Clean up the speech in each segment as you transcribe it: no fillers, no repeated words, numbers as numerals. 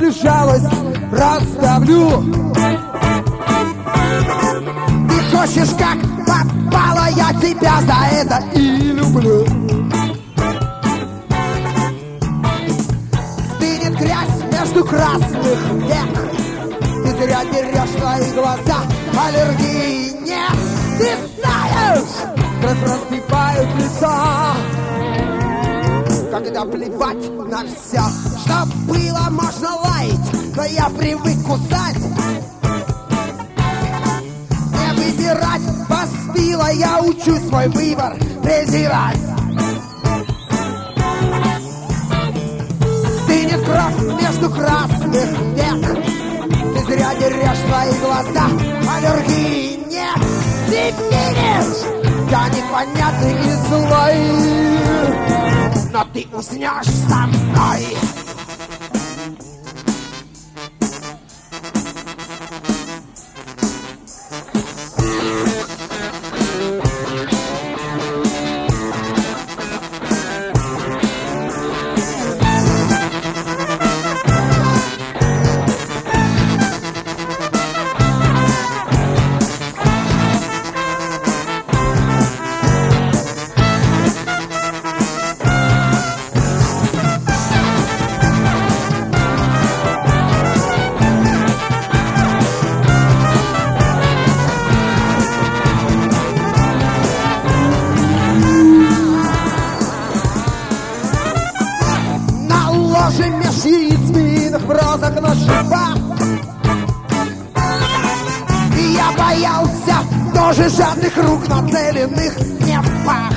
Расставлю жалость, расставлю. Ты хочешь как попало, я тебя за это и люблю. Стынет грязь между красных век. Ты зря берешь свои глаза, аллергии нет. Ты знаешь, как разбивают лицо, когда плевать на все. Что было, можно лаять, но я привык кусать. Не выбирать постыло, я учу свой выбор презирать. Стынет кровь между красных век. Ты зря дерешь свои глаза, аллергии нет. Ты видишь, я непонятный и злой, но ты уснешь со мной. В розах на шипах. И я боялся тоже жадных рук, нацеленных не в пах.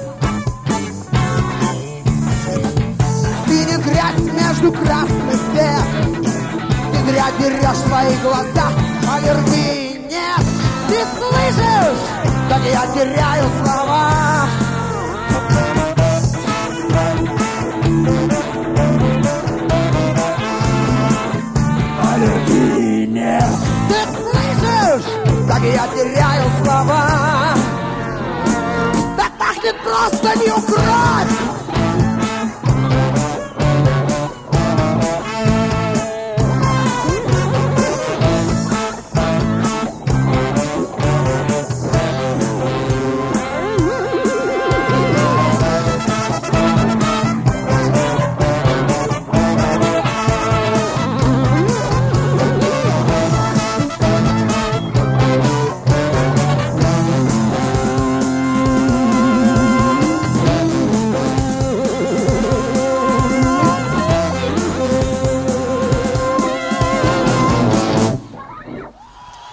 Стынет грязь между красных век. Ты зря берешь свои глаза, аллергии нет. Ты слышишь, как я теряю слова? Ты слышишь, как я теряю слова? Так пахнет просто не украсть.